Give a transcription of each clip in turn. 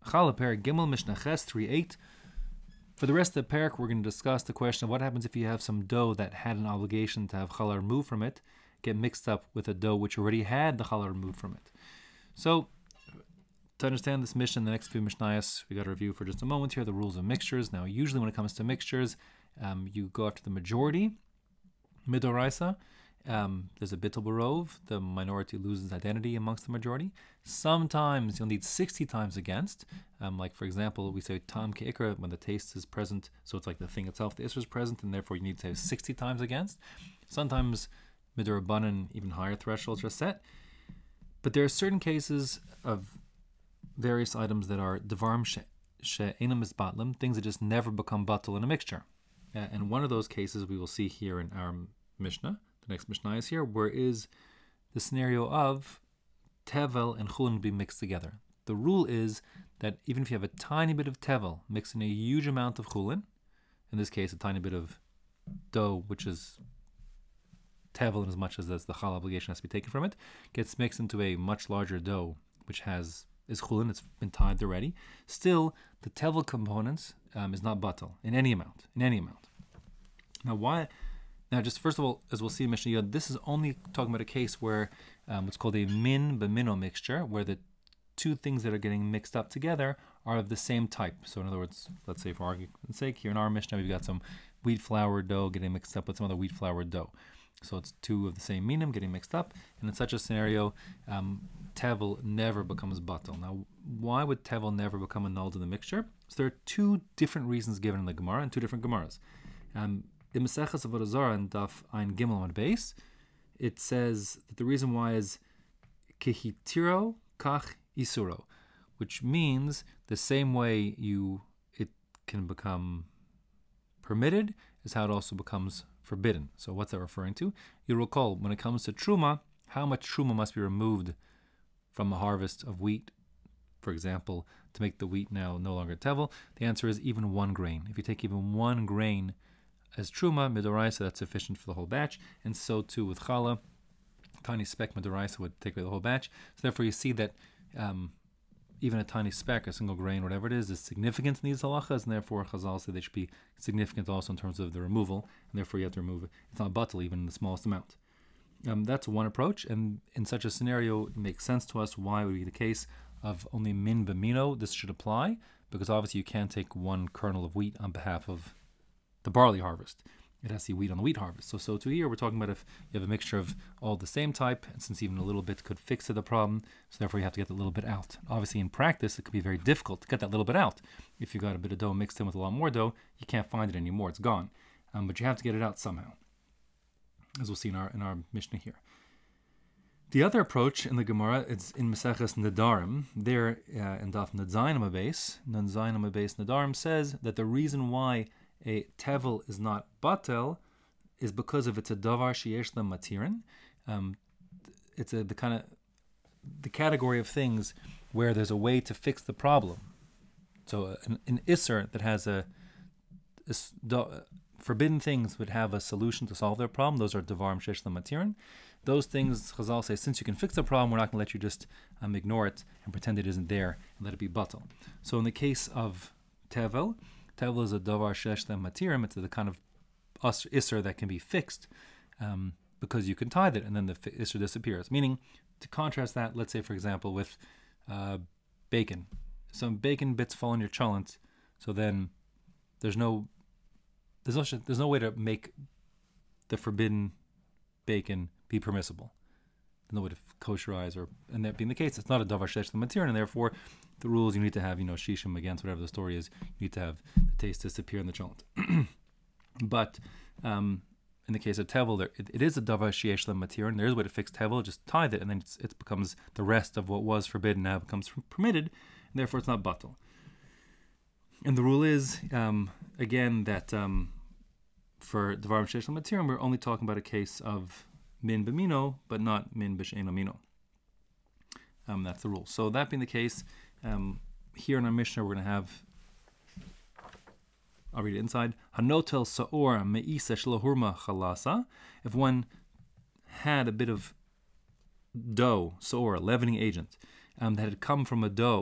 Challah Perek Gimel Mishnah Ches 3:8. For the rest of the parak, we're going to discuss the question of what happens if you have some dough that had an obligation to have challah removed from it, get mixed up with a dough which already had the challah removed from it. So, to understand this mission, the next few mishnayos, we got to review for just a moment here the rules of mixtures. Now, usually when it comes to mixtures, you go after the majority, midoraisa. There's a bittul barov, the minority loses identity amongst the majority. Sometimes you'll need 60 times against. Like for example, we say tam ke'ikra when the taste is present, so it's like the thing itself, the isra is present, and therefore you need to have 60 times against. Sometimes midorabanan, even higher thresholds are set. But there are certain cases of various items that are devarim she'enam isbatlim, things that just never become batul in a mixture. And one of those cases we will see here in our Mishnah. The next Mishnah is here, where is the scenario of tevel and chulin be mixed together. The rule is that even if you have a tiny bit of tevel mixed in a huge amount of chulin, in this case a tiny bit of dough, which is tevel in as much as the chal obligation has to be taken from it, gets mixed into a much larger dough, which is chulin, it's been tithed already. Still, the tevel components is not batal in any amount. Now, why? Now, just first of all, as we'll see in Mishnah Yod, this is only talking about a case where what's called a min b'mino mixture, where the two things that are getting mixed up together are of the same type. So in other words, let's say for argument's sake, here in our Mishnah, we've got some wheat flour dough getting mixed up with some other wheat flour dough. So it's two of the same minim getting mixed up. And in such a scenario, tevel never becomes batal. Now, why would tevel never become annulled in the mixture? So there are two different reasons given in the Gemara, and two different Gemaras. In Maseches Avodah Zarah and Daf Ein Gimel on base, it says that the reason why is kehitiro kach isuro, which means the same way it can become permitted is how it also becomes forbidden. So what's that referring to? You'll recall when it comes to truma, how much truma must be removed from a harvest of wheat, for example, to make the wheat now no longer tevel. The answer is even 1 grain. If you take even 1 grain as truma, midoraisa, that's sufficient for the whole batch, and so too with challah, tiny speck midoraisa would take away the whole batch. So therefore you see that even a tiny speck, a single grain, whatever it is significant in these halachas, and therefore Chazal say they should be significant also in terms of the removal, and therefore you have to remove it. It's not batal even in the smallest amount. That's one approach, and in such a scenario, it makes sense to us why it would be the case of only min b'mino this should apply, because obviously you can't take 1 kernel of wheat on behalf of the barley harvest. It has to be wheat on the wheat harvest. So to here, we're talking about if you have a mixture of all the same type, and since even a little bit could fix the problem, so therefore you have to get a little bit out. Obviously, in practice, it could be very difficult to get that little bit out. If you got a bit of dough mixed in with a lot more dough, you can't find it anymore. It's gone. But you have to get it out somehow, as we'll see in our Mishnah here. The other approach in the Gemara is in Maseches Nedarim. There, in Daf Nadzayim Nedarim says that the reason why a tevel is not batel is because of it's a davar sheyesh la matirin. It's the category of things where there's a way to fix the problem. So an isser that has forbidden things would have a solution to solve their problem. Those are davar sheyesh la matirin. Those things, Chazal say, since you can fix the problem, we're not going to let you just ignore it and pretend it isn't there and let it be batel. So in the case of tevel is a davar sheyesh la matirim. It's the kind of isser that can be fixed because you can tithe it, and then the isser disappears. Meaning, to contrast that, let's say, for example, with bacon. Some bacon bits fall in your cholent, so then there's no way to make the forbidden bacon be permissible. There's no way to kosherize, and that being the case, it's not a davar sheyesh la matirim, and therefore the rules you need to have, shishim against whatever the story is, you need to have the taste disappear in the cholent. But in the case of tevel, it is a davar sheyesh la matirin, and there is a way to fix tevel, just tithe it, and then it becomes the rest of what was forbidden now becomes permitted, and therefore it's not batal. And the rule is, again, that for davar sheyesh la matirin, we're only talking about a case of min b'mino, but not min b'she'en amino. That's the rule. So that being the case, here in our Mishnah, we're going to have, I'll read it inside. Hanotel sa'or me'isa shlahurma chalasa. If one had a bit of dough, sa'or, leavening agent, that had come from a dough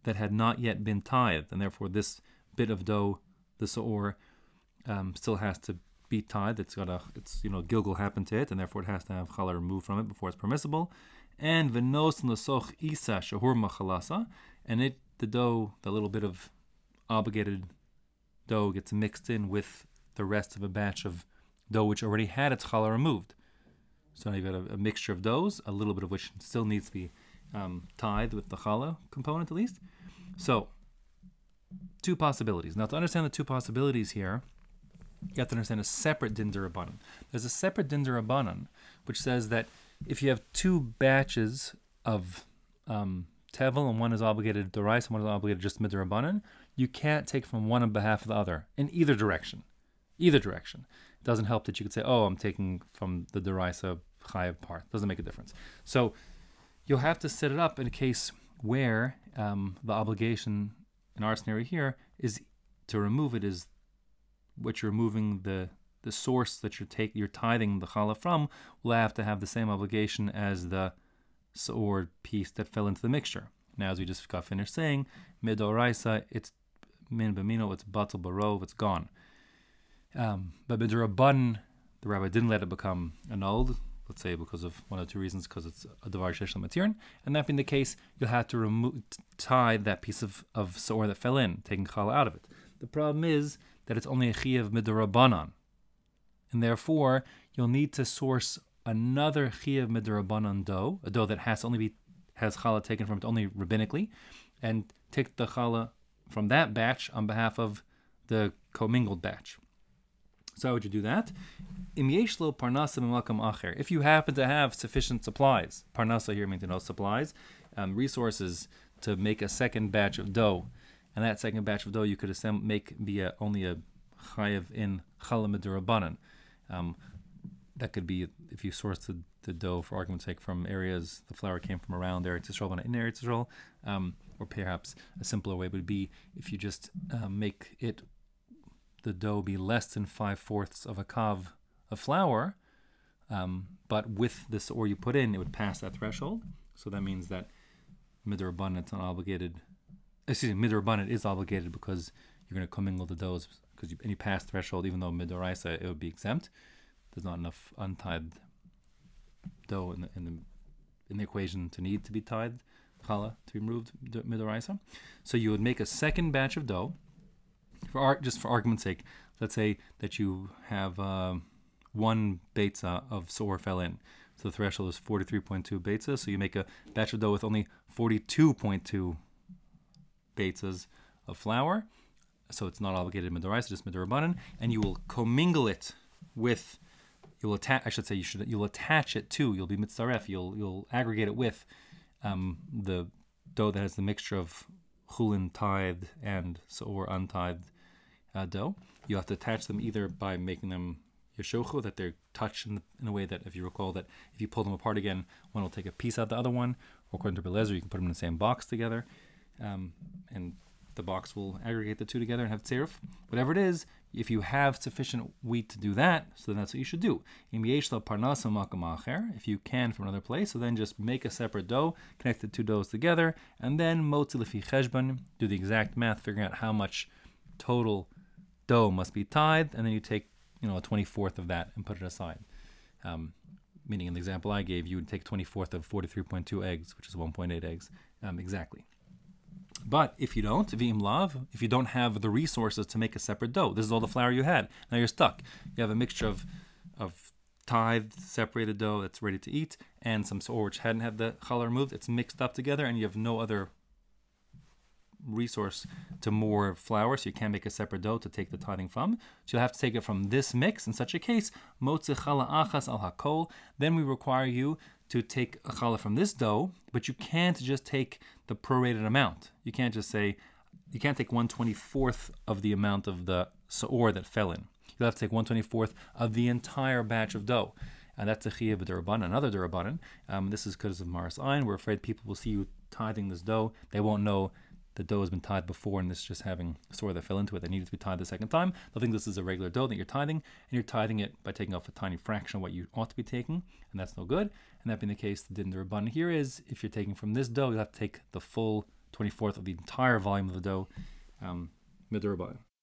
that had not yet been tithed, and therefore this bit of dough, the seor, still has to be tithed. Gilgul happened to it, and therefore it has to have challah removed from it before it's permissible. And v'nos l'soch isa shahur machalasa, and the dough, the little bit of obligated dough, gets mixed in with the rest of a batch of dough which already had its challah removed. So now you've got a mixture of doughs, a little bit of which still needs to be tithed with the challah component at least. So, two possibilities. Now, to understand the two possibilities here, you have to understand a separate din d'Rabbanan. There's a separate din d'Rabbanan which says that if you have two batches of tevel, and one is obligated d'oraisa and one is obligated just midrabanan, you can't take from one on behalf of the other in either direction. Either direction. It doesn't help that you could say, oh, I'm taking from the d'oraisa chayav part. Doesn't make a difference. So you'll have to set it up in a case where the obligation in our scenario here is to remove it, is what you're removing the source that you're tithing the challah from will have to have the same obligation as the seor piece that fell into the mixture. Now, as we just got finished saying, midoraisa, it's min b'mino, it's batal barov, it's gone. But b'drabban, the rabbi didn't let it become annulled, let's say because of one or two reasons, because it's a davar shesh l'matirin, and that being the case, you'll have to tie that piece of seor that fell in, taking challah out of it. The problem is that it's only a chiyav midrabanan, and therefore you'll need to source another chiyav midrabanan dough, a dough that has challah taken from it only rabbinically, and take the challah from that batch on behalf of the commingled batch. So how would you do that? If you happen to have sufficient supplies, parnasa here means supplies, resources to make a second batch of dough, and that second batch of dough you could make be only a chayav in challah midrabanan. That could be if you source the dough, for argument's sake, from areas the flour came from around Eretz Yisrael, but not in Eretz Yisrael, or perhaps a simpler way would be if you just make the dough be less than 5/4 of a kav of flour, but with the seor you put in, it would pass that threshold. So that means that midrabanan it's not obligated. Midrabanan is obligated because you're going to commingle the doughs and you pass the threshold, even though midoraisa it would be exempt. There's not enough untithed dough in the equation to need to be tithed challah to be removed midoraisa. So you would make a second batch of dough. Just for argument's sake, let's say that you have one beitza of seor fell in. So the threshold is 43.2 beitzas. So you make a batch of dough with only 42.2 beitzas of flour. So it's not obligated midoraisa, just midrabanan, and you will commingle it with. You'll attach it to. You'll be mitzaref. You'll aggregate it with the dough that has the mixture of chulin tithed and seor untithed dough. You have to attach them either by making them yeshochu, that they're touched in a way that, if you recall, that if you pull them apart again, one will take a piece out of the other one. Or according to Belezer, you can put them in the same box together, and the box will aggregate the two together and have tzeruf. Whatever it is, if you have sufficient wheat to do that, so then that's what you should do. If you can from another place, so then just make a separate dough, connect the two doughs together, and then motzi lefi cheshbon, do the exact math, figuring out how much total dough must be tithed, and then you take a 24th of that and put it aside. Meaning in the example I gave, you would take 24th of 43.2 eggs, which is 1.8 eggs, exactly. But if you don't, if you don't have the resources to make a separate dough, this is all the flour you had. Now you're stuck. You have a mixture of tithed, separated dough that's ready to eat, and some seor which hadn't had the challah removed. It's mixed up together, and you have no other resource to more flour, so you can't make a separate dough to take the tithing from. So you'll have to take it from this mix. In such a case, motzi challah achas al hakol. Then we require you to take a challah from this dough, but you can't just take the prorated amount. You can't take 1/24th of the amount of the seor that fell in. You'll have to take 1/24th of the entire batch of dough. And that's a chiyuv d'Rabbanan, another d'Rabbanan. This is because of Maras Ayin. We're afraid people will see you tithing this dough. They won't know the dough has been tithed before, and this is just having seor that fell into it that needed to be tithed the second time. They'll think this is a regular dough that you're tithing, and you're tithing it by taking off a tiny fraction of what you ought to be taking, and that's no good. And that being the case, the din d'Rabbanan here is, if you're taking from this dough, you'll have to take the full 24th of the entire volume of the dough. Midurba.